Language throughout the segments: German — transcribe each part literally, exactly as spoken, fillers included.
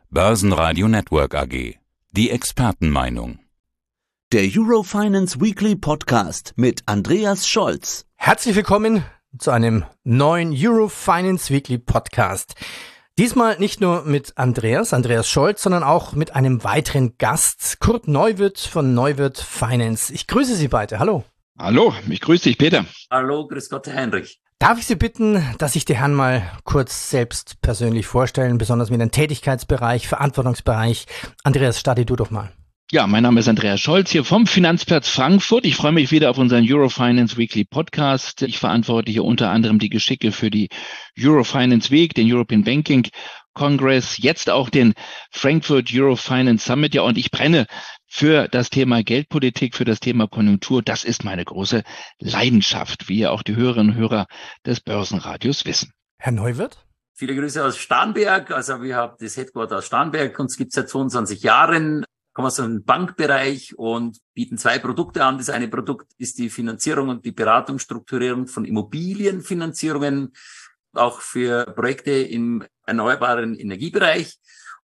Börsenradio Network A G. Die Expertenmeinung. Der Eurofinance Weekly Podcast mit Andreas Scholz. Herzlich willkommen zu einem neuen Eurofinance Weekly Podcast. Diesmal nicht nur mit Andreas, Andreas Scholz, sondern auch mit einem weiteren Gast, Kurt Neuwirth von Neuwirth Finance. Ich grüße Sie beide. Hallo. Hallo, ich grüße dich, Peter. Hallo, grüß Gott, Heinrich. Darf ich Sie bitten, dass sich die Herren mal kurz selbst persönlich vorstellen, besonders mit dem Tätigkeitsbereich, Verantwortungsbereich. Andreas, starte du doch mal. Ja, mein Name ist Andreas Scholz hier vom Finanzplatz Frankfurt. Ich freue mich wieder auf unseren Eurofinance Weekly Podcast. Ich verantworte hier unter anderem die Geschicke für die Eurofinance Week, den European Banking Congress, jetzt auch den Frankfurt Eurofinance Summit. Ja, und ich brenne für das Thema Geldpolitik, für das Thema Konjunktur. Das ist meine große Leidenschaft, wie ja auch die Hörerinnen und Hörer des Börsenradios wissen. Herr Neuwirth? Viele Grüße aus Starnberg. Also wir haben das Headquarter aus Starnberg. Uns gibt es seit zweiundzwanzig Jahren. Kommen aus dem Bankbereich und bieten zwei Produkte an. Das eine Produkt ist die Finanzierung und die Beratung, Strukturierung von Immobilienfinanzierungen, auch für Projekte im erneuerbaren Energiebereich.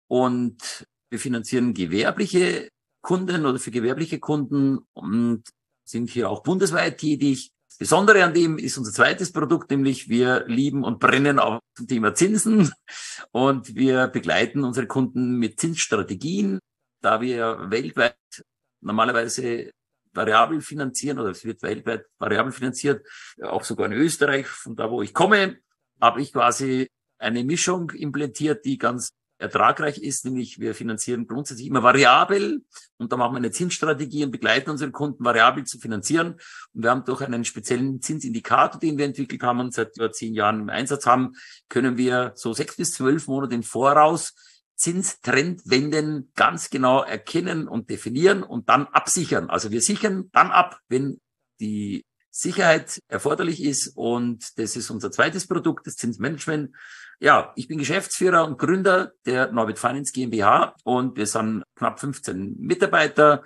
Und wir finanzieren gewerbliche Kunden oder für gewerbliche Kunden und sind hier auch bundesweit tätig. Das Besondere an dem ist unser zweites Produkt, nämlich wir lieben und brennen auf dem Thema Zinsen und wir begleiten unsere Kunden mit Zinsstrategien, da wir weltweit normalerweise variabel finanzieren oder es wird weltweit variabel finanziert, auch sogar in Österreich, von da wo ich komme, habe ich quasi eine Mischung implementiert, die ganz ertragreich ist, nämlich wir finanzieren grundsätzlich immer variabel und da machen wir eine Zinsstrategie und begleiten unsere Kunden variabel zu finanzieren. Und wir haben durch einen speziellen Zinsindikator, den wir entwickelt haben und seit über zehn Jahren im Einsatz haben, können wir so sechs bis zwölf Monate im Voraus Zinstrendwenden ganz genau erkennen und definieren und dann absichern. Also wir sichern dann ab, wenn die Sicherheit erforderlich ist und das ist unser zweites Produkt, das Zinsmanagement. Ja, ich bin Geschäftsführer und Gründer der Neuwirth Finance GmbH und wir sind knapp fünfzehn Mitarbeiter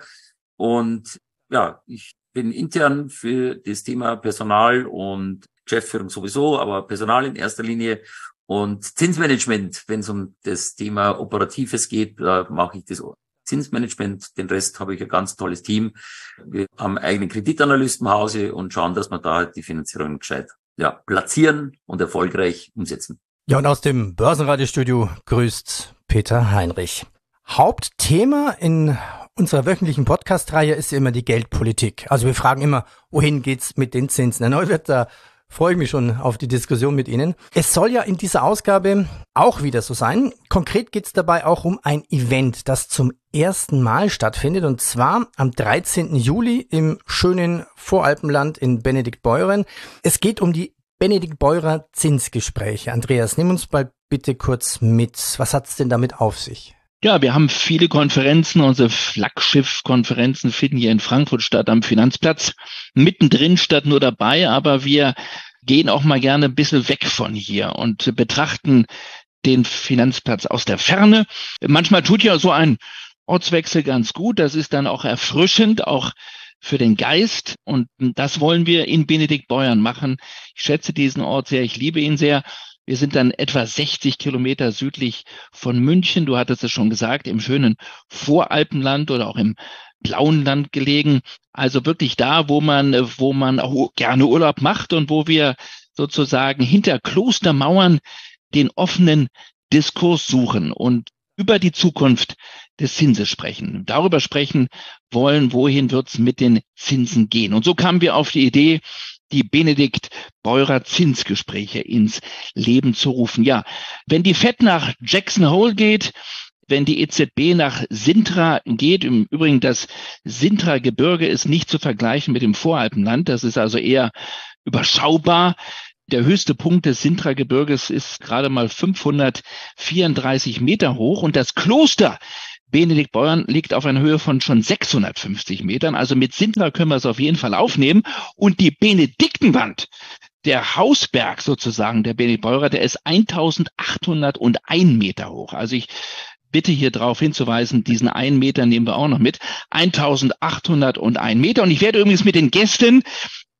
und ja, ich bin intern für das Thema Personal und Geschäftsführung sowieso, aber Personal in erster Linie und Zinsmanagement, wenn es um das Thema Operatives geht, da mache ich das Zinsmanagement, den Rest habe ich ein ganz tolles Team. Wir haben einen eigenen Kreditanalysten im Hause und schauen, dass wir da halt die Finanzierung gescheit ja, platzieren und erfolgreich umsetzen. Ja, und aus dem Börsenradiostudio grüßt Peter Heinrich. Hauptthema in unserer wöchentlichen Podcast-Reihe ist immer die Geldpolitik. Also wir fragen immer, wohin geht's mit den Zinsen? Herr Neuwirth, da freue ich mich schon auf die Diskussion mit Ihnen. Es soll ja in dieser Ausgabe auch wieder so sein. Konkret geht es dabei auch um ein Event, das zum ersten Mal stattfindet und zwar am dreizehnten Juli im schönen Voralpenland in Benediktbeuern. Es geht um die Benediktbeurer Zinsgespräche. Andreas, nimm uns mal bitte kurz mit. Was hat es denn damit auf sich? Ja, wir haben viele Konferenzen. Unsere Flaggschiff-Konferenzen finden hier in Frankfurt statt am Finanzplatz. Mittendrin statt nur dabei, aber wir gehen auch mal gerne ein bisschen weg von hier und betrachten den Finanzplatz aus der Ferne. Manchmal tut ja so ein Ortswechsel ganz gut. Das ist dann auch erfrischend, auch für den Geist. Und das wollen wir in Benediktbeuern machen. Ich schätze diesen Ort sehr, ich liebe ihn sehr. Wir sind dann etwa sechzig Kilometer südlich von München. Du hattest es schon gesagt, im schönen Voralpenland oder auch im blauen Land gelegen. Also wirklich da, wo man, wo man auch gerne Urlaub macht und wo wir sozusagen hinter Klostermauern den offenen Diskurs suchen und über die Zukunft des Zinses sprechen. Darüber sprechen wollen, wohin wird's mit den Zinsen gehen. Und so kamen wir auf die Idee, die Benediktbeurer Zinsgespräche ins Leben zu rufen. Ja, wenn die Fed nach Jackson Hole geht, wenn die E Z B nach Sintra geht, im Übrigen das Sintra-Gebirge ist nicht zu vergleichen mit dem Voralpenland, das ist also eher überschaubar. Der höchste Punkt des Sintra-Gebirges ist gerade mal fünfhundertvierunddreißig Meter hoch und das Kloster Benediktbeuern liegt auf einer Höhe von schon sechshundertfünfzig Metern. Also mit Sintra können wir es auf jeden Fall aufnehmen. Und die Benediktenwand, der Hausberg sozusagen der Benediktbeurer, der ist eintausendachthunderteins Meter hoch. Also ich bitte hier darauf hinzuweisen, diesen einen Meter nehmen wir auch noch mit. eintausendachthunderteins Meter. Und ich werde übrigens mit den Gästen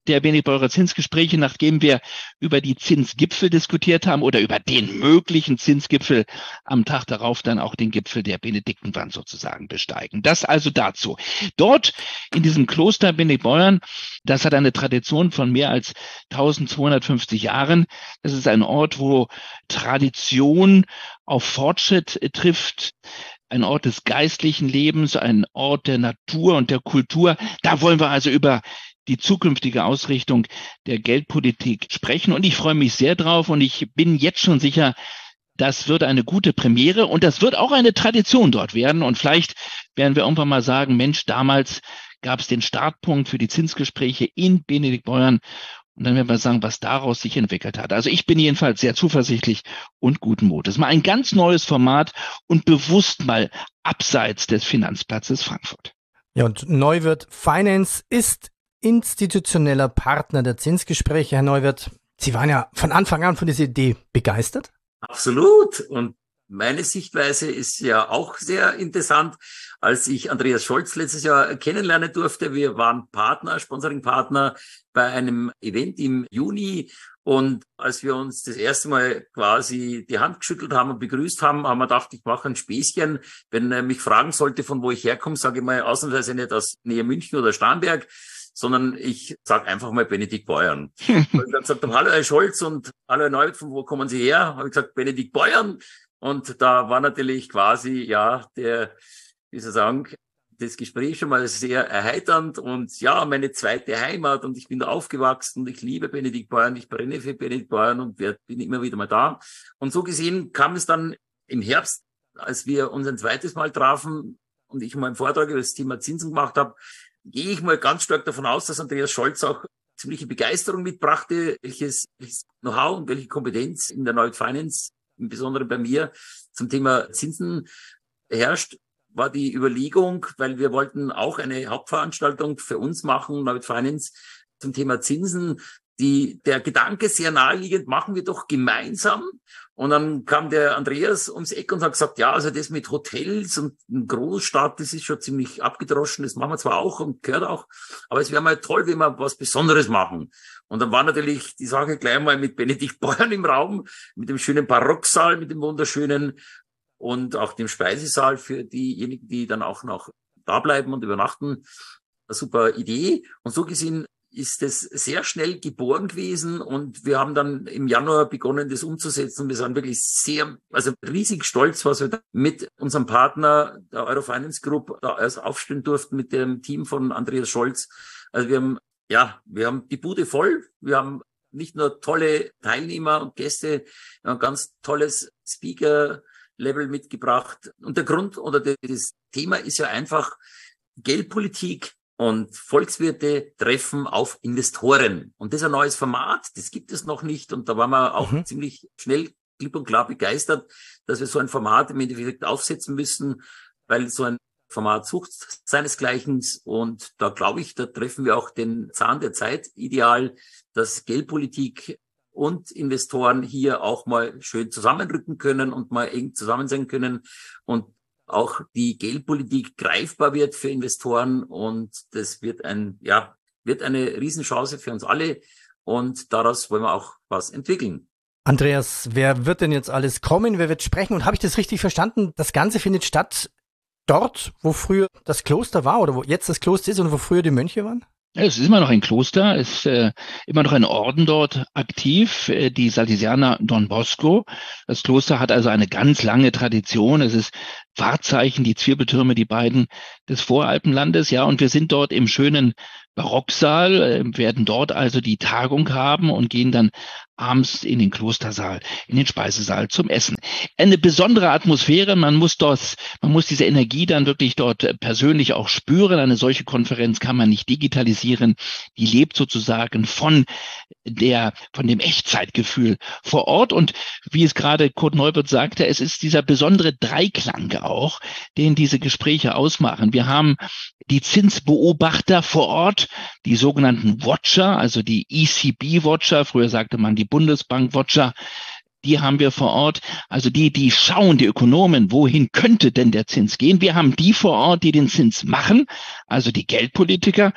der Benedikt-Beurer Zinsgespräche, nachdem wir über die Zinsgipfel diskutiert haben oder über den möglichen Zinsgipfel, am Tag darauf dann auch den Gipfel der Benediktenwand sozusagen besteigen. Das also dazu. Dort in diesem Kloster Benediktbeuern, das hat eine Tradition von mehr als eintausendzweihundertfünfzig Jahren. Das ist ein Ort, wo Tradition auf Fortschritt trifft. Ein Ort des geistlichen Lebens, ein Ort der Natur und der Kultur. Da wollen wir also über die zukünftige Ausrichtung der Geldpolitik sprechen. Und ich freue mich sehr drauf und ich bin jetzt schon sicher, das wird eine gute Premiere und das wird auch eine Tradition dort werden. Und vielleicht werden wir irgendwann mal sagen, Mensch, damals gab es den Startpunkt für die Zinsgespräche in Benediktbeuern. Und dann werden wir sagen, was daraus sich entwickelt hat. Also ich bin jedenfalls sehr zuversichtlich und guten Mutes. Mal ein ganz neues Format und bewusst mal abseits des Finanzplatzes Frankfurt. Ja, und Neuwirth Finance ist institutioneller Partner der Zinsgespräche. Herr Neuwirth, Sie waren ja von Anfang an von dieser Idee begeistert. Absolut. Und meine Sichtweise ist ja auch sehr interessant. Als ich Andreas Scholz letztes Jahr kennenlernen durfte, wir waren Partner, Sponsoring-Partner bei einem Event im Juni. Und als wir uns das erste Mal quasi die Hand geschüttelt haben und begrüßt haben, haben wir gedacht, ich mache ein Späßchen. Wenn er mich fragen sollte, von wo ich herkomme, sage ich mal ausnahmsweise nicht aus Nähe München oder Starnberg, sondern ich sage einfach mal Benediktbeuern. Und dann sagt er, hallo Herr Scholz und hallo Herr Neuwirth, von wo kommen Sie her? Habe ich gesagt, Benediktbeuern. Und da war natürlich quasi, ja, der, wie soll ich sagen, das Gespräch schon mal sehr erheiternd und ja, meine zweite Heimat und ich bin da aufgewachsen und ich liebe Benediktbeuern, ich brenne für Benediktbeuern und bin immer wieder mal da. Und so gesehen kam es dann im Herbst, als wir uns ein zweites Mal trafen und ich mal einen Vortrag über das Thema Zinsen gemacht habe, gehe ich mal ganz stark davon aus, dass Andreas Scholz auch ziemliche Begeisterung mitbrachte, welches, welches Know-how und welche Kompetenz in der Neuwirth Finance, im Besonderen bei mir, zum Thema Zinsen herrscht, war die Überlegung, weil wir wollten auch eine Hauptveranstaltung für uns machen, Neuwirth Finance, zum Thema Zinsen. Die, der Gedanke sehr naheliegend, machen wir doch gemeinsam. Und dann kam der Andreas ums Eck und hat gesagt, ja, also das mit Hotels und eine Großstadt, das ist schon ziemlich abgedroschen, das machen wir zwar auch und gehört auch, aber es wäre mal toll, wenn wir was Besonderes machen. Und dann war natürlich die Sache gleich mal mit Benediktbeuern im Raum, mit dem schönen Barocksaal, mit dem wunderschönen und auch dem Speisesaal für diejenigen, die dann auch noch da bleiben und übernachten. Eine super Idee. Und so gesehen ist es sehr schnell geboren gewesen und wir haben dann im Januar begonnen, das umzusetzen. Wir sind wirklich sehr, also riesig stolz, was wir mit unserem Partner, der Eurofinance Group, da erst aufstellen durften mit dem Team von Andreas Scholz. Also wir haben, ja, wir haben die Bude voll. Wir haben nicht nur tolle Teilnehmer und Gäste, wir haben ein ganz tolles Speaker-Level mitgebracht. Und der Grund oder das Thema ist ja einfach Geldpolitik. Und Volkswirte treffen auf Investoren. Und das ist ein neues Format, das gibt es noch nicht. Und da waren wir auch mhm. ziemlich schnell klipp und klar begeistert, dass wir so ein Format im Endeffekt aufsetzen müssen, weil so ein Format sucht seinesgleichen. Und da glaube ich, da treffen wir auch den Zahn der Zeit ideal, dass Geldpolitik und Investoren hier auch mal schön zusammenrücken können und mal eng zusammen sein können. Und auch die Geldpolitik greifbar wird für Investoren und das wird ein, ja, wird eine Riesenchance für uns alle und daraus wollen wir auch was entwickeln. Andreas, wer wird denn jetzt alles kommen? Wer wird sprechen? Und habe ich das richtig verstanden? Das Ganze findet statt dort, wo früher das Kloster war oder wo jetzt das Kloster ist und wo früher die Mönche waren? Ja, es ist immer noch ein Kloster, es ist äh, immer noch ein Orden dort aktiv, äh, die Salesianer Don Bosco. Das Kloster hat also eine ganz lange Tradition. Es ist Wahrzeichen, die Zwirbeltürme, die beiden des Voralpenlandes, ja, und wir sind dort im schönen Barocksaal, äh, werden dort also die Tagung haben und gehen dann abends in den Klostersaal, in den Speisesaal zum Essen. Eine besondere Atmosphäre, man muss dort, man muss diese Energie dann wirklich dort persönlich auch spüren. Eine solche Konferenz kann man nicht digitalisieren. Die lebt sozusagen von der, von dem Echtzeitgefühl vor Ort. Und wie es gerade Kurt Neuwirth sagte, es ist dieser besondere Dreiklang auch, den diese Gespräche ausmachen. Wir haben die Zinsbeobachter vor Ort, die sogenannten Watcher, also die E C B-Watcher, früher sagte man die Bundesbank-Watcher, die haben wir vor Ort, also die, die schauen, die Ökonomen, wohin könnte denn der Zins gehen? Wir haben die vor Ort, die den Zins machen, also die Geldpolitiker.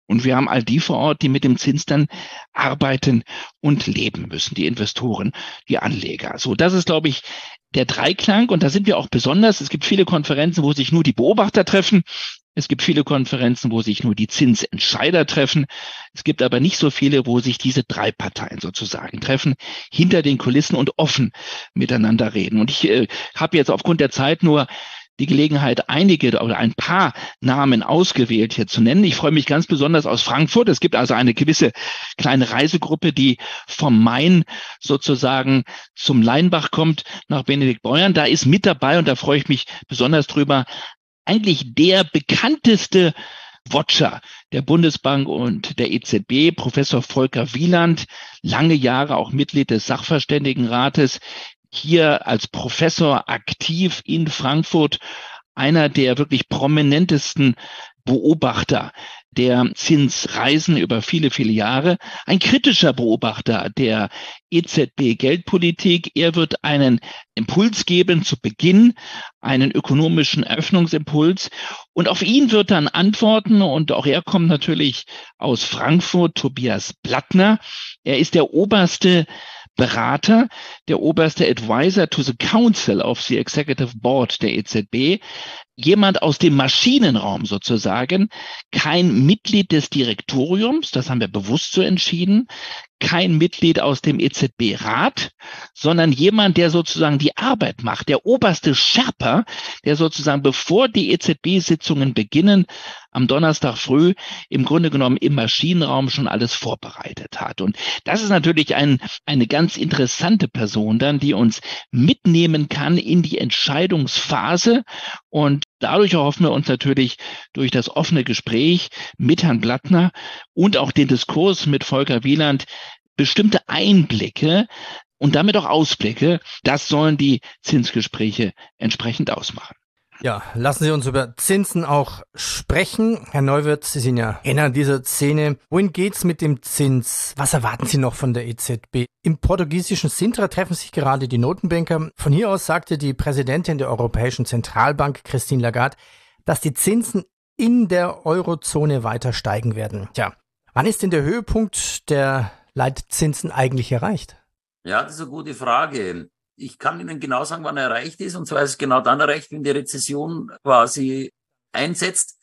Und wir haben all die vor Ort, die mit dem Zins dann arbeiten und leben müssen, die Investoren, die Anleger. So, das ist, glaube ich, der Dreiklang. Und da sind wir auch besonders. Es gibt viele Konferenzen, wo sich nur die Beobachter treffen. Es gibt viele Konferenzen, wo sich nur die Zinsentscheider treffen. Es gibt aber nicht so viele, wo sich diese drei Parteien sozusagen treffen, hinter den Kulissen und offen miteinander reden. Und ich äh, habe jetzt aufgrund der Zeit nur die Gelegenheit, einige oder ein paar Namen ausgewählt hier zu nennen. Ich freue mich ganz besonders aus Frankfurt. Es gibt also eine gewisse kleine Reisegruppe, die vom Main sozusagen zum Leinbach kommt, nach Benediktbeuern. Da ist mit dabei, und da freue ich mich besonders drüber, eigentlich der bekannteste Watcher der Bundesbank und der E Z B, Professor Volker Wieland, lange Jahre auch Mitglied des Sachverständigenrates, hier als Professor aktiv in Frankfurt, einer der wirklich prominentesten Beobachter der Zinsreisen über viele, viele Jahre, ein kritischer Beobachter der E Z B-Geldpolitik. Er wird einen Impuls geben zu Beginn, einen ökonomischen Öffnungsimpuls, und auf ihn wird dann antworten, und auch er kommt natürlich aus Frankfurt, Tobias Blattner. Er ist der oberste Berater, der oberste Advisor to the Council of the Executive Board der E Z B, jemand aus dem Maschinenraum sozusagen, kein Mitglied des Direktoriums, das haben wir bewusst so entschieden, kein Mitglied aus dem E Z B-Rat, sondern jemand, der sozusagen die Arbeit macht, der oberste Sherpa, der sozusagen, bevor die E Z B-Sitzungen beginnen, am Donnerstag früh im Grunde genommen im Maschinenraum schon alles vorbereitet hat. Und das ist natürlich ein, eine ganz interessante Person dann, die uns mitnehmen kann in die Entscheidungsphase. Und dadurch erhoffen wir uns natürlich durch das offene Gespräch mit Herrn Blattner und auch den Diskurs mit Volker Wieland bestimmte Einblicke und damit auch Ausblicke. Das sollen die Zinsgespräche entsprechend ausmachen. Ja, lassen Sie uns über Zinsen auch sprechen. Herr Neuwirth, Sie sind ja Kenner dieser Szene. Wohin geht's mit dem Zins? Was erwarten Sie noch von der E Z B? Im portugiesischen Sintra treffen sich gerade die Notenbanker. Von hier aus sagte die Präsidentin der Europäischen Zentralbank, Christine Lagarde, dass die Zinsen in der Eurozone weiter steigen werden. Tja, wann ist denn der Höhepunkt der Leitzinsen eigentlich erreicht? Ja, das ist eine gute Frage. Ich kann Ihnen genau sagen, wann er erreicht ist. Und zwar ist es genau dann erreicht, wenn die Rezession quasi einsetzt.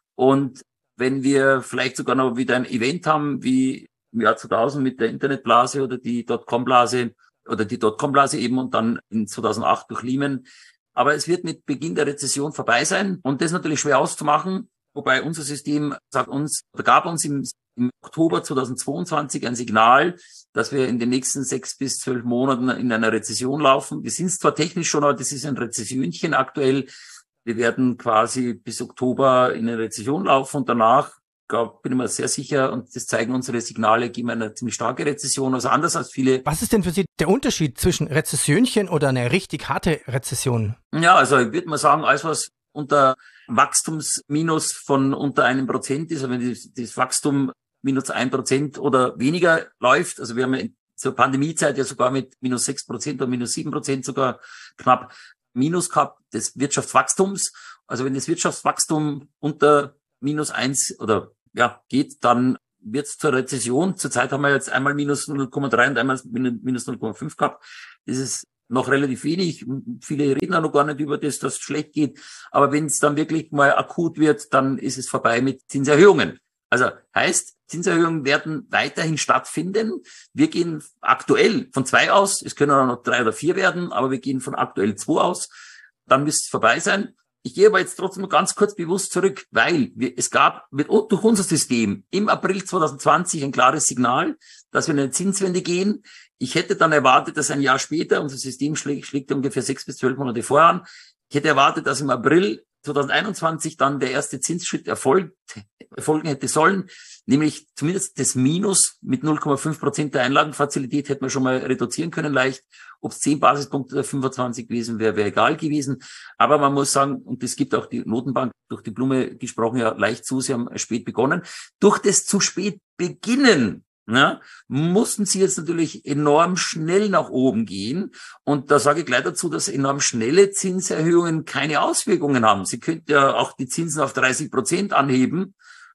Und wenn wir vielleicht sogar noch wieder ein Event haben, wie im Jahr zweitausend mit der Internetblase oder die Dotcom-Blase oder die Dotcom-Blase eben und dann in zweitausendacht durch Lehman. Aber es wird mit Beginn der Rezession vorbei sein. Und das ist natürlich schwer auszumachen. Wobei unser System sagt uns, oder gab uns im, im Oktober zweitausendzweiundzwanzig ein Signal, dass wir in den nächsten sechs bis zwölf Monaten in einer Rezession laufen. Wir sind zwar technisch schon, aber das ist ein Rezessionchen aktuell. Wir werden quasi bis Oktober in eine Rezession laufen und danach, glaub, bin ich mir sehr sicher, und das zeigen unsere Signale, geben wir eine ziemlich starke Rezession, also anders als viele. Was ist denn für Sie der Unterschied zwischen Rezessionchen oder einer richtig harte Rezession? Ja, also ich würde mal sagen, alles was unter Wachstumsminus von unter einem Prozent ist, also wenn das, das Wachstum minus ein Prozent oder weniger läuft, also wir haben ja zur Pandemiezeit ja sogar mit minus sechs Prozent oder minus sieben Prozent sogar knapp Minus gehabt des Wirtschaftswachstums. Also wenn das Wirtschaftswachstum unter minus eins oder ja geht, dann wird es zur Rezession. Zurzeit haben wir jetzt einmal minus null Komma drei und einmal minus null Komma fünf gehabt. Das ist noch relativ wenig. Viele reden auch noch gar nicht über das, dass es schlecht geht. Aber wenn es dann wirklich mal akut wird, dann ist es vorbei mit Zinserhöhungen. Also heißt, Zinserhöhungen werden weiterhin stattfinden. Wir gehen aktuell von zwei aus. Es können auch noch drei oder vier werden, aber wir gehen von aktuell zwei aus. Dann müsste es vorbei sein. Ich gehe aber jetzt trotzdem ganz kurz bewusst zurück, weil wir, es gab mit, durch unser System im April zweitausendzwanzig ein klares Signal, dass wir in eine Zinswende gehen. Ich hätte dann erwartet, dass ein Jahr später, unser System schlägt, schlägt ungefähr sechs bis zwölf Monate vorher an, ich hätte erwartet, dass im April zweitausendeinundzwanzig dann der erste Zinsschritt erfolgt, erfolgen hätte sollen, nämlich zumindest das Minus mit null Komma fünf Prozent der Einlagenfazilität hätten wir schon mal reduzieren können leicht. Ob es zehn Basispunkte oder fünfundzwanzig gewesen wäre, wäre egal gewesen. Aber man muss sagen, und das gibt auch die Notenbank durch die Blume gesprochen ja leicht zu, sie haben spät begonnen. Durch das zu spät beginnen, ja, mussten sie jetzt natürlich enorm schnell nach oben gehen. Und da sage ich gleich dazu, dass enorm schnelle Zinserhöhungen keine Auswirkungen haben. Sie könnten ja auch die Zinsen auf dreißig Prozent anheben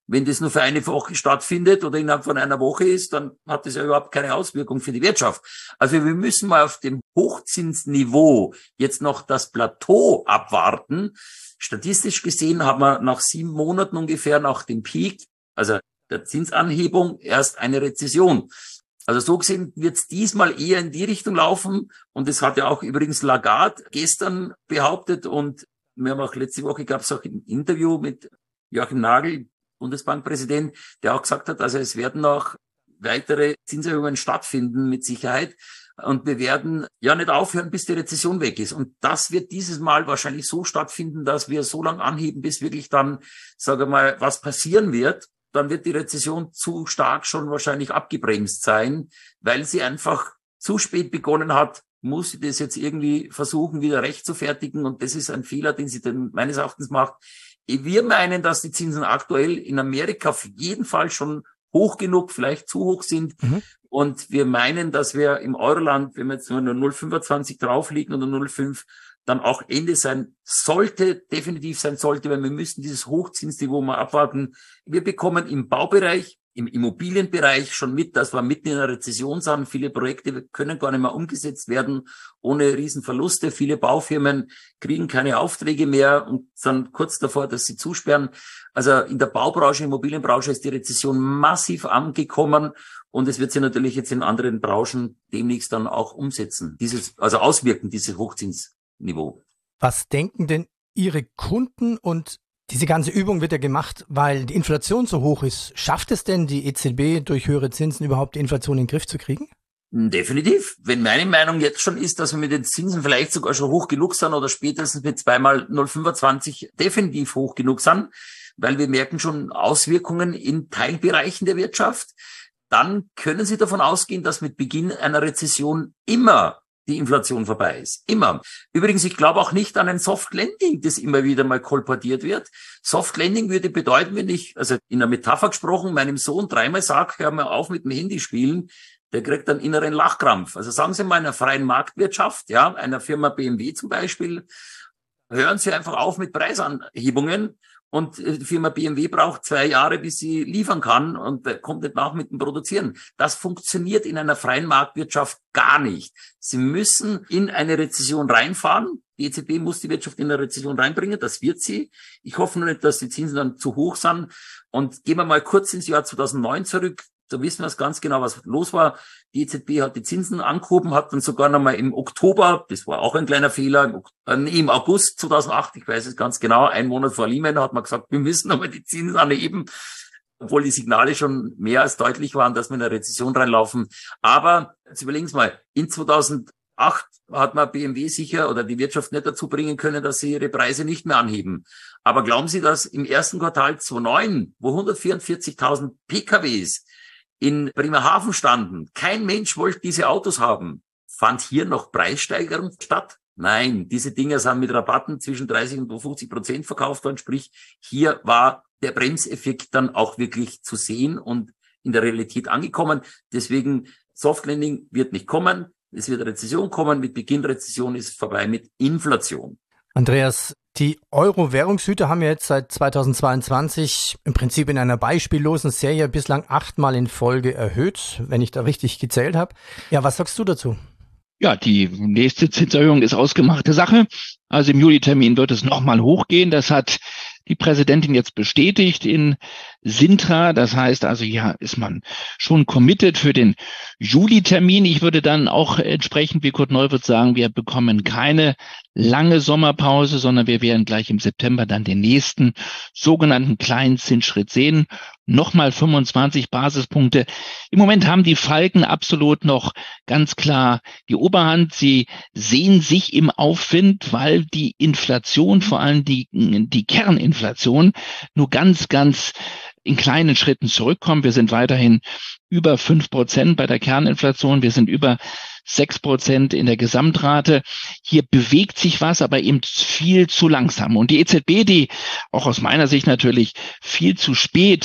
Wenn das nur für eine Woche stattfindet oder innerhalb von einer Woche ist, dann hat das ja überhaupt keine Auswirkung für die Wirtschaft. Also wir müssen mal auf dem Hochzinsniveau jetzt noch das Plateau abwarten. Statistisch gesehen haben wir nach sieben Monaten ungefähr nach dem Peak, also der Zinsanhebung, erst eine Rezession. Also so gesehen wird es diesmal eher in die Richtung laufen. Und das hat ja auch übrigens Lagarde gestern behauptet. Und wir haben auch letzte Woche, gab es auch ein Interview mit Joachim Nagel, Bundesbankpräsident, der auch gesagt hat, also es werden noch weitere Zinserhöhungen stattfinden mit Sicherheit. Und wir werden ja nicht aufhören, bis die Rezession weg ist. Und das wird dieses Mal wahrscheinlich so stattfinden, dass wir so lange anheben, bis wirklich dann, sage ich mal, was passieren wird. Dann wird die Rezession zu stark schon wahrscheinlich abgebremst sein, weil sie einfach zu spät begonnen hat, muss sie das jetzt irgendwie versuchen, wieder rechtfertigen. Und das ist ein Fehler, den sie dann meines Erachtens macht. Wir meinen, dass die Zinsen aktuell in Amerika auf jeden Fall schon hoch genug, vielleicht zu hoch sind. Mhm. Und wir meinen, dass wir im Euroland, wenn wir jetzt nur null Komma fünfundzwanzig draufliegen oder null Komma fünf, dann auch Ende sein sollte, definitiv sein sollte, weil wir müssen dieses Hochzinsniveau mal abwarten. Wir bekommen im Baubereich, im Immobilienbereich schon mit, dass wir mitten in einer Rezession sind. Viele Projekte können gar nicht mehr umgesetzt werden ohne Riesenverluste. Viele Baufirmen kriegen keine Aufträge mehr und sind kurz davor, dass sie zusperren. Also in der Baubranche, Immobilienbranche ist die Rezession massiv angekommen und es wird sich natürlich jetzt in anderen Branchen demnächst dann auch umsetzen. Dieses, also auswirken, dieses Hochzinsniveau. Was denken denn Ihre Kunden? Und diese ganze Übung wird ja gemacht, weil die Inflation so hoch ist. Schafft es denn die E Z B durch höhere Zinsen überhaupt die Inflation in den Griff zu kriegen? Definitiv. Wenn meine Meinung jetzt schon ist, dass wir mit den Zinsen vielleicht sogar schon hoch genug sind oder spätestens mit zweimal null Komma fünfundzwanzig definitiv hoch genug sind, weil wir merken schon Auswirkungen in Teilbereichen der Wirtschaft, dann können Sie davon ausgehen, dass mit Beginn einer Rezession immer die Inflation vorbei ist. Immer. Übrigens, ich glaube auch nicht an ein Soft Landing, das immer wieder mal kolportiert wird. Soft Landing würde bedeuten, wenn ich, also in einer Metapher gesprochen, meinem Sohn dreimal sage, hör mal auf mit dem Handyspielen, der kriegt einen inneren Lachkrampf. Also sagen Sie mal einer freien Marktwirtschaft, ja, einer Firma B M W zum Beispiel, hören Sie einfach auf mit Preisanhebungen. Und die Firma B M W braucht zwei Jahre, bis sie liefern kann und kommt nicht nach mit dem Produzieren. Das funktioniert in einer freien Marktwirtschaft gar nicht. Sie müssen in eine Rezession reinfahren. Die E Z B muss die Wirtschaft in eine Rezession reinbringen. Das wird sie. Ich hoffe nur nicht, dass die Zinsen dann zu hoch sind. Und gehen wir mal kurz ins Jahr zweitausendneun zurück. Da wissen wir es ganz genau, was los war. Die E Z B hat die Zinsen angehoben, hat dann sogar nochmal im Oktober, das war auch ein kleiner Fehler, im August zweitausendacht, ich weiß es ganz genau, einen Monat vor Lehman, hat man gesagt, wir müssen nochmal die Zinsen anheben, obwohl die Signale schon mehr als deutlich waren, dass wir in eine Rezession reinlaufen. Aber jetzt überlegen Sie mal, in zweitausendacht hat man B M W sicher oder die Wirtschaft nicht dazu bringen können, dass sie ihre Preise nicht mehr anheben. Aber glauben Sie, dass im ersten Quartal zweitausendneun, wo hundertvierundvierzigtausend P K Ws in Bremerhaven standen, kein Mensch wollte diese Autos haben, fand hier noch Preissteigerung statt? Nein, diese Dinger sind mit Rabatten zwischen dreißig und fünfzig Prozent verkauft worden, sprich, hier war der Bremseffekt dann auch wirklich zu sehen und in der Realität angekommen. Deswegen, Soft Landing wird nicht kommen, es wird Rezession kommen, mit Beginn Rezession ist vorbei mit Inflation. Andreas, die Euro-Währungshüter haben ja jetzt seit zweitausendzweiundzwanzig im Prinzip in einer beispiellosen Serie bislang achtmal in Folge erhöht, wenn ich da richtig gezählt habe. Ja, was sagst du dazu? Ja, die nächste Zinserhöhung ist ausgemachte Sache. Also im Juli-Termin wird es nochmal hochgehen. Das hat die Präsidentin jetzt bestätigt in Sintra. Das heißt also, ja, ist man schon committed für den Juli-Termin. Ich würde dann auch entsprechend, wie Kurt Neuwirth sagen, wir bekommen keine lange Sommerpause, sondern wir werden gleich im September dann den nächsten sogenannten kleinen Zinsschritt sehen. Nochmal fünfundzwanzig Basispunkte. Im Moment haben die Falken absolut noch ganz klar die Oberhand. Sie sehen sich im Aufwind, weil die Inflation, vor allem die, die Kerninflation, nur ganz, ganz in kleinen Schritten zurückkommt. Wir sind weiterhin über fünf Prozent bei der Kerninflation. Wir sind über sechs Prozent in der Gesamtrate. Hier bewegt sich was, aber eben viel zu langsam. Und die E Z B, die auch aus meiner Sicht natürlich viel zu spät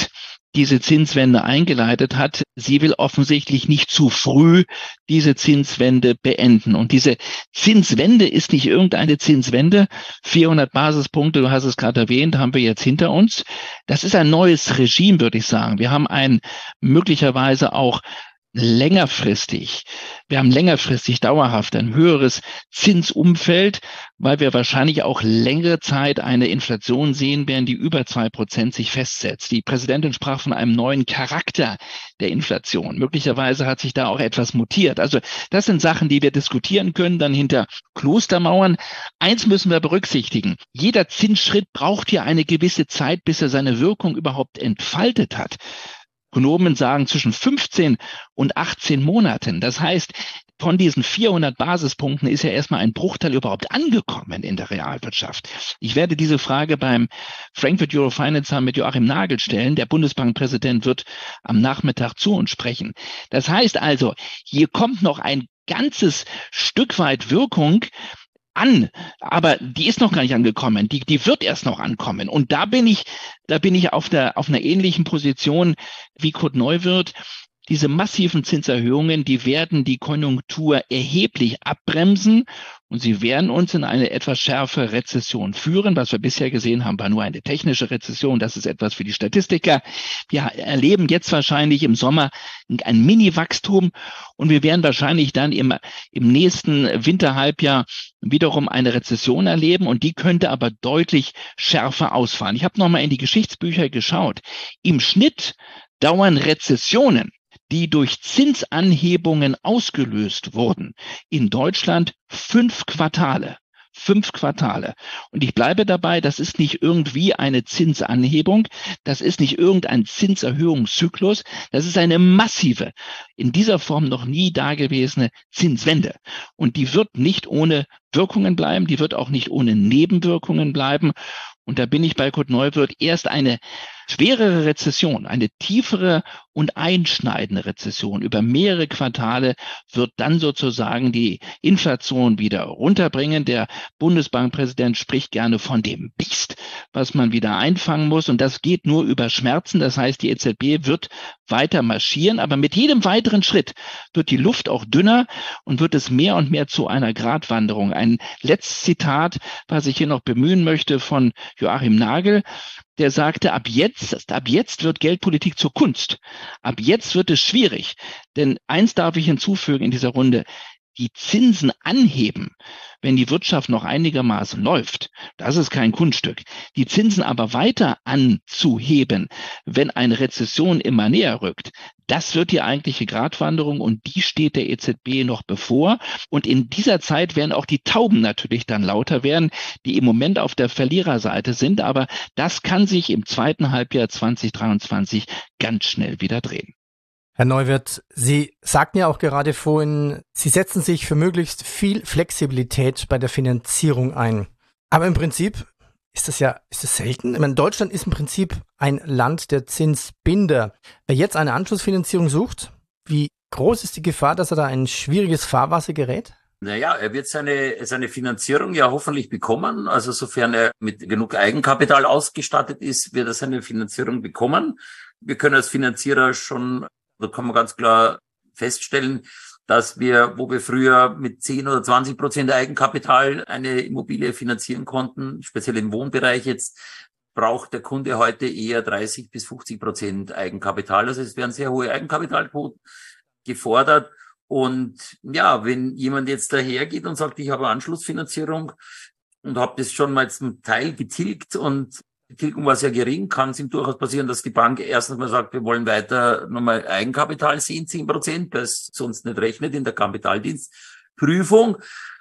diese Zinswende eingeleitet hat. Sie will offensichtlich nicht zu früh diese Zinswende beenden. Und diese Zinswende ist nicht irgendeine Zinswende. vierhundert Basispunkte, du hast es gerade erwähnt, haben wir jetzt hinter uns. Das ist ein neues Regime, würde ich sagen. Wir haben ein möglicherweise auch längerfristig, wir haben längerfristig dauerhaft ein höheres Zinsumfeld, weil wir wahrscheinlich auch längere Zeit eine Inflation sehen werden, die über zwei Prozent sich festsetzt. Die Präsidentin sprach von einem neuen Charakter der Inflation. Möglicherweise hat sich da auch etwas mutiert. Also das sind Sachen, die wir diskutieren können, dann hinter Klostermauern. Eins müssen wir berücksichtigen. Jeder Zinsschritt braucht hier eine gewisse Zeit, bis er seine Wirkung überhaupt entfaltet hat. Ökonomen sagen zwischen fünfzehn und achtzehn Monaten. Das heißt, von diesen vierhundert Basispunkten ist ja erstmal ein Bruchteil überhaupt angekommen in der Realwirtschaft. Ich werde diese Frage beim Frankfurt Eurofinance Summit mit Joachim Nagel stellen. Der Bundesbankpräsident wird am Nachmittag zu uns sprechen. Das heißt also, hier kommt noch ein ganzes Stück weit Wirkung an, aber die ist noch gar nicht angekommen. Die, die wird erst noch ankommen. Und da bin ich, da bin ich auf der, auf einer ähnlichen Position wie Kurt Neuwirth. Diese massiven Zinserhöhungen, die werden die Konjunktur erheblich abbremsen und sie werden uns in eine etwas schärfere Rezession führen. Was wir bisher gesehen haben, war nur eine technische Rezession. Das ist etwas für die Statistiker. Wir erleben jetzt wahrscheinlich im Sommer ein Mini-Wachstum und wir werden wahrscheinlich dann im, im nächsten Winterhalbjahr wiederum eine Rezession erleben und die könnte aber deutlich schärfer ausfallen. Ich habe nochmal in die Geschichtsbücher geschaut. Im Schnitt dauern Rezessionen, die durch Zinsanhebungen ausgelöst wurden, in Deutschland fünf Quartale. Fünf Quartale. Und ich bleibe dabei, das ist nicht irgendwie eine Zinsanhebung, das ist nicht irgendein Zinserhöhungszyklus, das ist eine massive, in dieser Form noch nie dagewesene Zinswende. Und die wird nicht ohne Wirkungen bleiben, die wird auch nicht ohne Nebenwirkungen bleiben. Und da bin ich bei Kurt Neuwirth, erst eine schwerere Rezession, eine tiefere und einschneidende Rezession über mehrere Quartale wird dann sozusagen die Inflation wieder runterbringen. Der Bundesbankpräsident spricht gerne von dem Biest, was man wieder einfangen muss. Und das geht nur über Schmerzen. Das heißt, die E Z B wird weiter marschieren. Aber mit jedem weiteren Schritt wird die Luft auch dünner und wird es mehr und mehr zu einer Gratwanderung. Ein letztes Zitat, was ich hier noch bemühen möchte von Joachim Nagel. Der sagte, ab jetzt, ab jetzt wird Geldpolitik zur Kunst. Ab jetzt wird es schwierig. Denn eins darf ich hinzufügen in dieser Runde. Die Zinsen anheben, wenn die Wirtschaft noch einigermaßen läuft, das ist kein Kunststück. Die Zinsen aber weiter anzuheben, wenn eine Rezession immer näher rückt, das wird die eigentliche Gratwanderung und die steht der E Z B noch bevor. Und in dieser Zeit werden auch die Tauben natürlich dann lauter werden, die im Moment auf der Verliererseite sind. Aber das kann sich im zweiten Halbjahr zwanzig dreiundzwanzig ganz schnell wieder drehen. Herr Neuwirth, Sie sagten ja auch gerade vorhin, Sie setzen sich für möglichst viel Flexibilität bei der Finanzierung ein. Aber im Prinzip ist das ja ist das selten. Ich meine, Deutschland ist im Prinzip ein Land der Zinsbinder. Wer jetzt eine Anschlussfinanzierung sucht, wie groß ist die Gefahr, dass er da in ein schwieriges Fahrwasser gerät? Naja, er wird seine, seine Finanzierung ja hoffentlich bekommen. Also sofern er mit genug Eigenkapital ausgestattet ist, wird er seine Finanzierung bekommen. Wir können als Finanzierer schon, da kann man ganz klar feststellen, dass wir, wo wir früher mit zehn oder zwanzig Prozent Eigenkapital eine Immobilie finanzieren konnten, speziell im Wohnbereich jetzt, braucht der Kunde heute eher dreißig bis fünfzig Prozent Eigenkapital. Also es werden sehr hohe Eigenkapitalquoten gefordert. Und ja, wenn jemand jetzt dahergeht und sagt, ich habe Anschlussfinanzierung und habe das schon mal zum Teil getilgt und die Tilgung war sehr gering, kann es ihm durchaus passieren, dass die Bank erstens mal sagt, wir wollen weiter nochmal Eigenkapital sehen, zehn Prozent, weil es sonst nicht rechnet in der Kapitaldienstprüfung.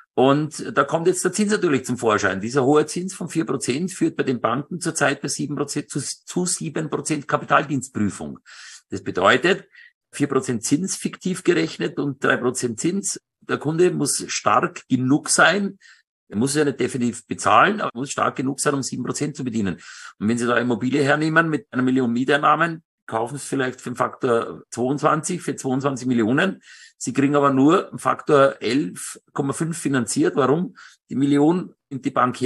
Und da kommt jetzt der Zins natürlich zum Vorschein. Dieser hohe Zins von vier Prozent führt bei den Banken zurzeit bei sieben Prozent zu, zu sieben Prozent Kapitaldienstprüfung. Das bedeutet, vier Prozent Zins fiktiv gerechnet und drei Prozent Zins. Der Kunde muss stark genug sein. Er muss ja nicht definitiv bezahlen, aber muss stark genug sein, um sieben Prozent zu bedienen. Und wenn Sie da eine Immobilie hernehmen mit einer Million Mieteinnahmen, kaufen Sie es vielleicht für einen Faktor zweiundzwanzig, für zweiundzwanzig Millionen. Sie kriegen aber nur einen Faktor elf Komma fünf finanziert. Warum? Die Million nimmt die Bank her,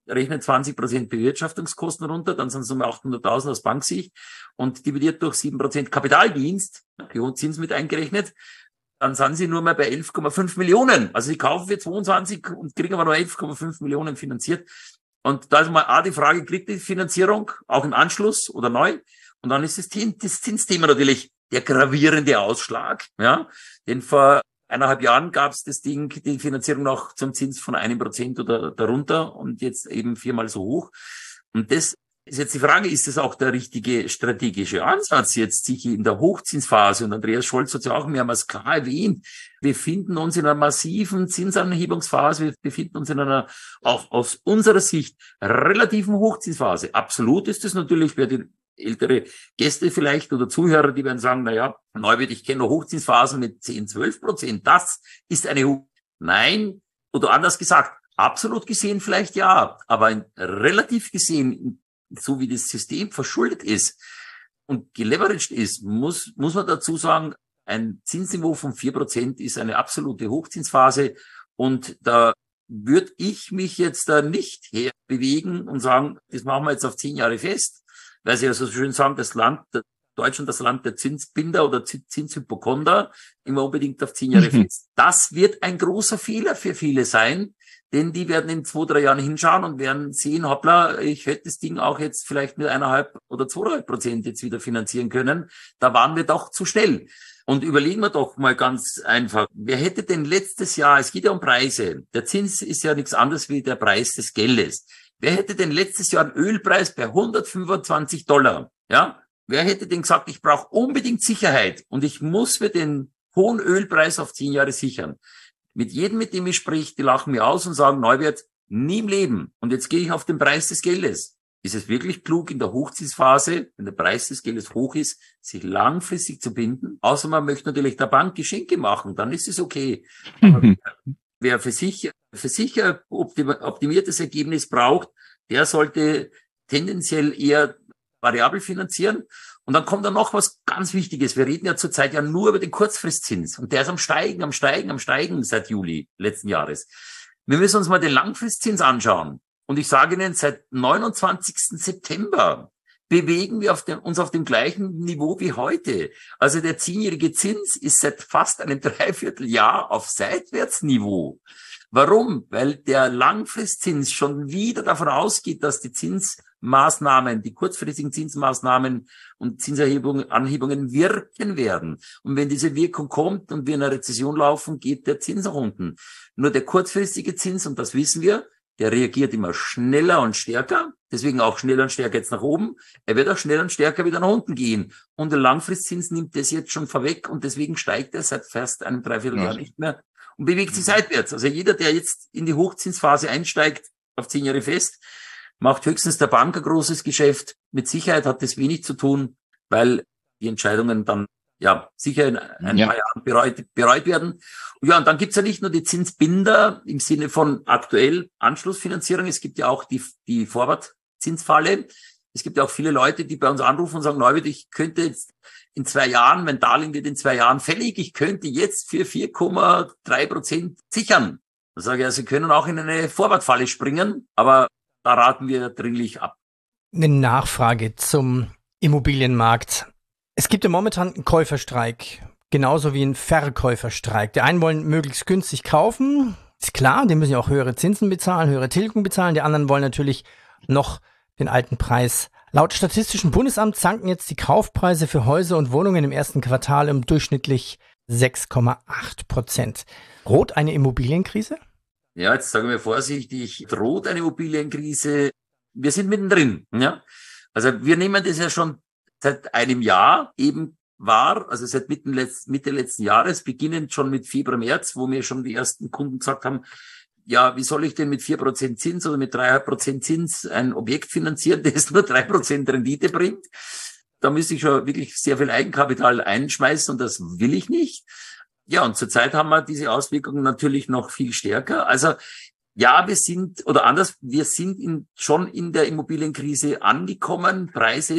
rechnet zwanzig Prozent Bewirtschaftungskosten runter, dann sind es um achthunderttausend aus Banksicht und dividiert durch sieben Prozent Kapitaldienst, Zins mit eingerechnet, dann sind sie nur mehr bei elf Komma fünf Millionen. Also sie kaufen für zweiundzwanzig und kriegen aber nur elf Komma fünf Millionen finanziert. Und da ist mal A, die Frage, kriegt die Finanzierung auch im Anschluss oder neu? Und dann ist das, das Zinsthema natürlich der gravierende Ausschlag. Ja, denn vor eineinhalb Jahren gab es das Ding, die Finanzierung noch zum Zins von einem Prozent oder darunter und jetzt eben viermal so hoch. Und das ist jetzt die Frage, ist das auch der richtige strategische Ansatz jetzt sich in der Hochzinsphase? Und Andreas Scholz hat es ja auch mehrmals klar erwähnt. Wir befinden uns in einer massiven Zinsanhebungsphase. Wir befinden uns in einer, auch aus unserer Sicht, relativen Hochzinsphase. Absolut ist das natürlich, wer die ältere Gäste vielleicht oder Zuhörer, die werden sagen, na ja, Neuwirth, ich kenne noch Hochzinsphasen mit zehn, zwölf Prozent. Das ist eine Hoch... Nein, oder anders gesagt, absolut gesehen vielleicht ja, aber in, relativ gesehen, so wie das System verschuldet ist und geleveraged ist, muss, muss man dazu sagen, ein Zinsniveau von vier Prozent ist eine absolute Hochzinsphase und da würde ich mich jetzt da nicht herbewegen und sagen, das machen wir jetzt auf zehn Jahre fest, weil sie ja so schön sagen, das Land, Deutschland das Land der Zinsbinder oder Zinshypochonder, immer unbedingt auf zehn Jahre mhm. fest. Das wird ein großer Fehler für viele sein, denn die werden in zwei, drei Jahren hinschauen und werden sehen, hoppla, ich hätte das Ding auch jetzt vielleicht mit eineinhalb oder zweieinhalb Prozent jetzt wieder finanzieren können. Da waren wir doch zu schnell. Und überlegen wir doch mal ganz einfach, wer hätte denn letztes Jahr, es geht ja um Preise, der Zins ist ja nichts anderes wie der Preis des Geldes. Wer hätte denn letztes Jahr einen Ölpreis bei hundertfünfundzwanzig Dollar? Ja? Wer hätte denn gesagt, ich brauche unbedingt Sicherheit und ich muss mir den hohen Ölpreis auf zehn Jahre sichern? Mit jedem, mit dem ich spreche, die lachen mir aus und sagen, Neuwirth, nie im Leben. Und jetzt gehe ich auf den Preis des Geldes. Ist es wirklich klug, in der Hochzinsphase, wenn der Preis des Geldes hoch ist, sich langfristig zu binden? Außer man möchte natürlich der Bank Geschenke machen, dann ist es okay. Aber wer für sich, für sich ein optimiertes Ergebnis braucht, der sollte tendenziell eher variabel finanzieren. Und dann kommt da noch was ganz Wichtiges. Wir reden ja zurzeit ja nur über den Kurzfristzins. Und der ist am Steigen, am Steigen, am Steigen seit Juli letzten Jahres. Wir müssen uns mal den Langfristzins anschauen. Und ich sage Ihnen, seit neunundzwanzigsten September bewegen wir auf dem, uns auf dem gleichen Niveau wie heute. Also der zehnjährige Zins ist seit fast einem Dreivierteljahr auf Seitwärtsniveau. Warum? Weil der Langfristzins schon wieder davon ausgeht, dass die Zinsmaßnahmen, die kurzfristigen Zinsmaßnahmen und Zinserhebungen, Anhebungen wirken werden. Und wenn diese Wirkung kommt und wir in eine Rezession laufen, geht der Zins nach unten. Nur der kurzfristige Zins, und das wissen wir, der reagiert immer schneller und stärker, deswegen auch schneller und stärker jetzt nach oben. Er wird auch schneller und stärker wieder nach unten gehen. Und der Langfristzins nimmt das jetzt schon vorweg und deswegen steigt er seit fast einem Dreivierteljahr nicht mehr und bewegt sich seitwärts. Also jeder, der jetzt in die Hochzinsphase einsteigt, auf zehn Jahre fest, macht höchstens der Bank ein großes Geschäft. Mit Sicherheit hat das wenig zu tun, weil die Entscheidungen dann ja sicher in ein ja. paar Jahren bereut, bereut werden. Und ja, und dann gibt's ja nicht nur die Zinsbinder im Sinne von aktuell Anschlussfinanzierung, es gibt ja auch die, die Vorwärtszinsfalle. Es gibt ja auch viele Leute, die bei uns anrufen und sagen, Neuwirth, ich könnte jetzt in zwei Jahren, mein Darlehen wird in zwei Jahren fällig, ich könnte jetzt für vier Komma drei Prozent sichern. Da sage ich, ja, Sie können auch in eine Vorwärtsfalle springen, aber da raten wir dringlich ab. Eine Nachfrage zum Immobilienmarkt. Es gibt ja momentan einen Käuferstreik, genauso wie einen Verkäuferstreik. Die einen wollen möglichst günstig kaufen, ist klar, die müssen ja auch höhere Zinsen bezahlen, höhere Tilgung bezahlen. Die anderen wollen natürlich noch den alten Preis. Laut Statistischem Bundesamt sanken jetzt die Kaufpreise für Häuser und Wohnungen im ersten Quartal um durchschnittlich sechs Komma acht Prozent. Droht eine Immobilienkrise? Ja, jetzt sagen wir vorsichtig, droht eine Immobilienkrise? Wir sind mittendrin. Ja? Also wir nehmen das ja schon seit einem Jahr eben wahr, also seit Mitte, letzt, Mitte letzten Jahres, beginnend schon mit Februar, März, wo mir schon die ersten Kunden gesagt haben, ja, wie soll ich denn mit vier Prozent Zins oder mit drei Komma fünf Prozent Zins ein Objekt finanzieren, das nur drei Prozent Rendite bringt? Da müsste ich schon wirklich sehr viel Eigenkapital einschmeißen und das will ich nicht. Ja, und zurzeit haben wir diese Auswirkungen natürlich noch viel stärker. Also ja, wir sind, oder anders, wir sind in, schon in der Immobilienkrise angekommen. Preise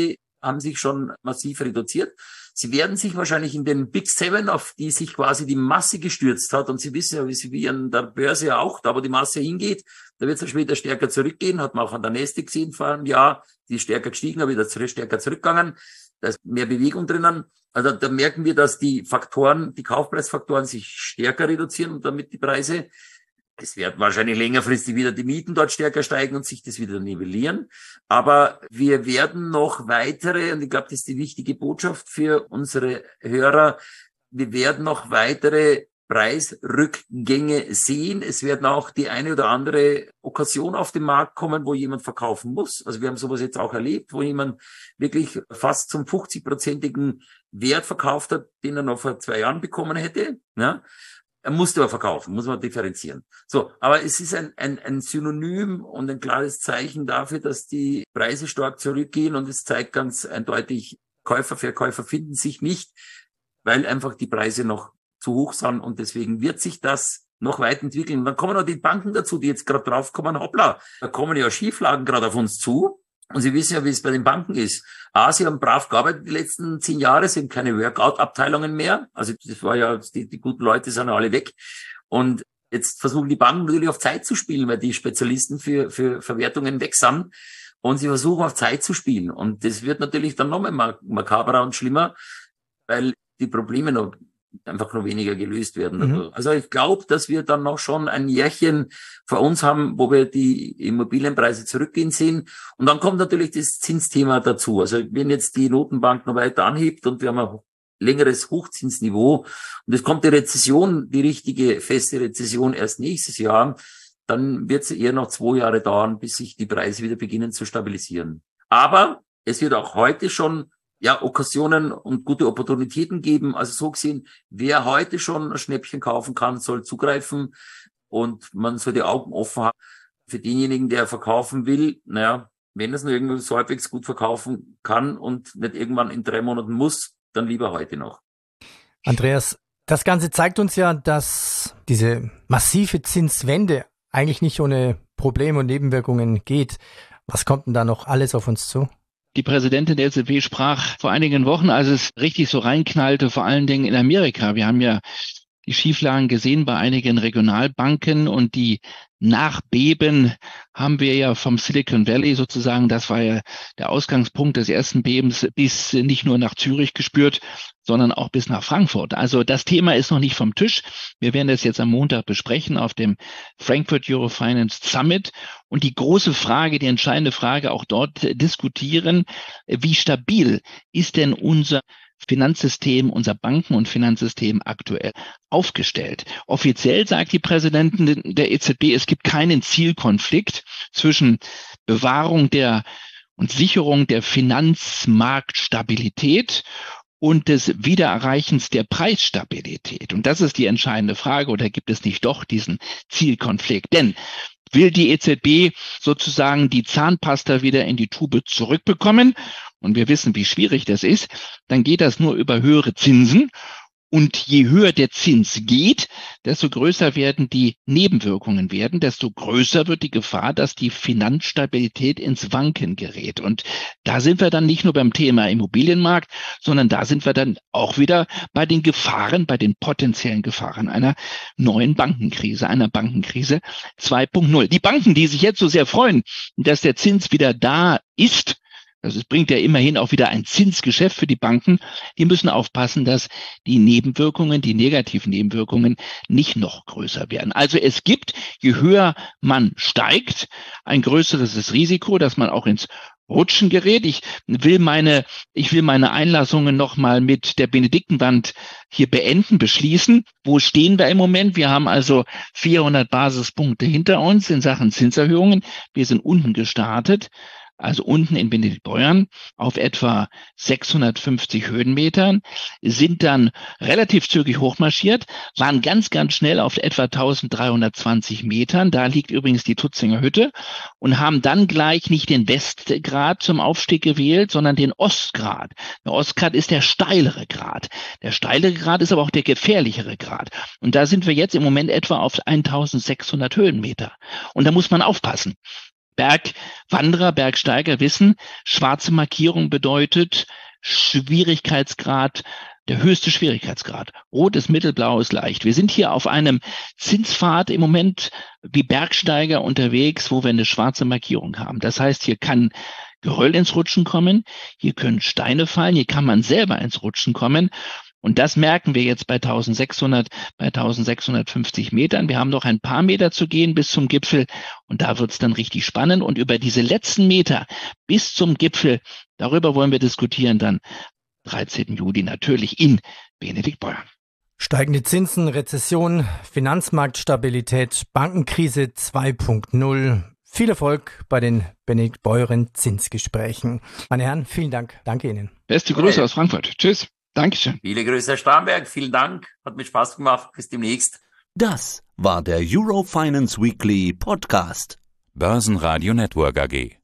haben sich schon massiv reduziert. Sie werden sich wahrscheinlich in den Big Seven, auf die sich quasi die Masse gestürzt hat, und Sie wissen ja, wie sie wie an der Börse ja auch, da wo die Masse hingeht, da wird es später stärker zurückgehen, hat man auch an der Nasdaq gesehen vor einem Jahr, die ist stärker gestiegen, aber wieder stärker zurückgegangen, da ist mehr Bewegung drinnen. Also da merken wir, dass die Faktoren, die Kaufpreisfaktoren sich stärker reduzieren und damit die Preise. Es wird wahrscheinlich längerfristig wieder die Mieten dort stärker steigen und sich das wieder nivellieren. Aber wir werden noch weitere, und ich glaube, das ist die wichtige Botschaft für unsere Hörer, wir werden noch weitere Preisrückgänge sehen. Es werden auch die eine oder andere Okkasion auf den Markt kommen, wo jemand verkaufen muss. Also wir haben sowas jetzt auch erlebt, wo jemand wirklich fast zum fünfzig-prozentigen Wert verkauft hat, den er noch vor zwei Jahren bekommen hätte. Ja. Er musste aber verkaufen, muss man differenzieren. So, aber es ist ein, ein, ein Synonym und ein klares Zeichen dafür, dass die Preise stark zurückgehen, und es zeigt ganz eindeutig, Käufer, Verkäufer finden sich nicht, weil einfach die Preise noch zu hoch sind, und deswegen wird sich das noch weiterentwickeln. Und dann kommen noch die Banken dazu, die jetzt gerade draufkommen, hoppla, da kommen ja Schieflagen gerade auf uns zu. Und Sie wissen ja, wie es bei den Banken ist. A, sie haben brav gearbeitet die letzten zehn Jahre, sind keine Workout-Abteilungen mehr. Also das war ja, die, die guten Leute sind ja alle weg. Und jetzt versuchen die Banken natürlich auf Zeit zu spielen, weil die Spezialisten für, für Verwertungen weg sind. Und sie versuchen auf Zeit zu spielen. Und das wird natürlich dann noch mal makaberer und schlimmer, weil die Probleme noch einfach nur weniger gelöst werden. Mhm. Also ich glaube, dass wir dann noch schon ein Jährchen vor uns haben, wo wir die Immobilienpreise zurückgehen sehen. Und dann kommt natürlich das Zinsthema dazu. Also wenn jetzt die Notenbank noch weiter anhebt und wir haben ein längeres Hochzinsniveau und es kommt die Rezession, die richtige feste Rezession erst nächstes Jahr, dann wird es eher noch zwei Jahre dauern, bis sich die Preise wieder beginnen zu stabilisieren. Aber es wird auch heute schon ja, Okkasionen und gute Opportunitäten geben. Also so gesehen, wer heute schon ein Schnäppchen kaufen kann, soll zugreifen, und man soll die Augen offen haben. Für denjenigen, der verkaufen will, naja, wenn es nur irgendwie so halbwegs gut verkaufen kann und nicht irgendwann in drei Monaten muss, dann lieber heute noch. Andreas, das Ganze zeigt uns ja, dass diese massive Zinswende eigentlich nicht ohne Probleme und Nebenwirkungen geht. Was kommt denn da noch alles auf uns zu? Die Präsidentin der E Z B sprach vor einigen Wochen, als es richtig so reinknallte, vor allen Dingen in Amerika. Wir haben ja die Schieflagen gesehen bei einigen Regionalbanken, und die Nachbeben haben wir ja vom Silicon Valley sozusagen, das war ja der Ausgangspunkt des ersten Bebens, bis nicht nur nach Zürich gespürt, sondern auch bis nach Frankfurt. Also das Thema ist noch nicht vom Tisch. Wir werden das jetzt am Montag besprechen auf dem Frankfurt Eurofinance Summit und die große Frage, die entscheidende Frage auch dort diskutieren: Wie stabil ist denn unser Finanzsystem, unser Banken- und Finanzsystem aktuell aufgestellt? Offiziell sagt die Präsidentin der E Z B, es gibt keinen Zielkonflikt zwischen Bewahrung der und Sicherung der Finanzmarktstabilität und des Wiedererreichens der Preisstabilität. Und das ist die entscheidende Frage, oder gibt es nicht doch diesen Zielkonflikt? Denn will die E Z B sozusagen die Zahnpasta wieder in die Tube zurückbekommen, und wir wissen, wie schwierig das ist, dann geht das nur über höhere Zinsen. Und je höher der Zins geht, desto größer werden die Nebenwirkungen werden, desto größer wird die Gefahr, dass die Finanzstabilität ins Wanken gerät. Und da sind wir dann nicht nur beim Thema Immobilienmarkt, sondern da sind wir dann auch wieder bei den Gefahren, bei den potenziellen Gefahren einer neuen Bankenkrise, einer Bankenkrise zwei Punkt null. Die Banken, die sich jetzt so sehr freuen, dass der Zins wieder da ist, also es bringt ja immerhin auch wieder ein Zinsgeschäft für die Banken, die müssen aufpassen, dass die Nebenwirkungen, die negativen Nebenwirkungen nicht noch größer werden. Also es gibt, je höher man steigt, ein größeres Risiko, dass man auch ins Rutschen gerät. Ich will meine, ich will meine Einlassungen nochmal mit der Benediktenwand hier beenden, beschließen. Wo stehen wir im Moment? Wir haben also vierhundert Basispunkte hinter uns in Sachen Zinserhöhungen. Wir sind unten gestartet. Also unten in Benediktbeuern auf etwa sechshundertfünfzig Höhenmetern, sind dann relativ zügig hochmarschiert, waren ganz, ganz schnell auf etwa eintausenddreihundertzwanzig Metern, da liegt übrigens die Tutzinger Hütte, und haben dann gleich nicht den Westgrad zum Aufstieg gewählt, sondern den Ostgrad. Der Ostgrad ist der steilere Grad. Der steilere Grad ist aber auch der gefährlichere Grad. Und da sind wir jetzt im Moment etwa auf eintausendsechshundert Höhenmeter. Und da muss man aufpassen. Bergwanderer, Bergsteiger wissen, schwarze Markierung bedeutet Schwierigkeitsgrad, der höchste Schwierigkeitsgrad. Rot ist mittel, blau ist leicht. Wir sind hier auf einem Zinspfad im Moment wie Bergsteiger unterwegs, wo wir eine schwarze Markierung haben. Das heißt, hier kann Geröll ins Rutschen kommen, hier können Steine fallen, hier kann man selber ins Rutschen kommen. Und das merken wir jetzt bei eintausendsechshundert, bei eintausendsechshundertfünfzig Metern. Wir haben noch ein paar Meter zu gehen bis zum Gipfel und da wird es dann richtig spannend. Und über diese letzten Meter bis zum Gipfel, darüber wollen wir diskutieren dann dreizehnten Juli natürlich in Benedikt Beuern. Steigende Zinsen, Rezession, Finanzmarktstabilität, Bankenkrise zwei Punkt null. Viel Erfolg bei den Benedikt Beuern Zinsgesprächen. Meine Herren, vielen Dank. Danke Ihnen. Beste Grüße aus Frankfurt. Tschüss. Dankeschön. Viele Grüße, Herr Starnberg. Vielen Dank. Hat mir Spaß gemacht. Bis demnächst. Das war der Eurofinance Weekly Podcast. Börsenradio Network A G.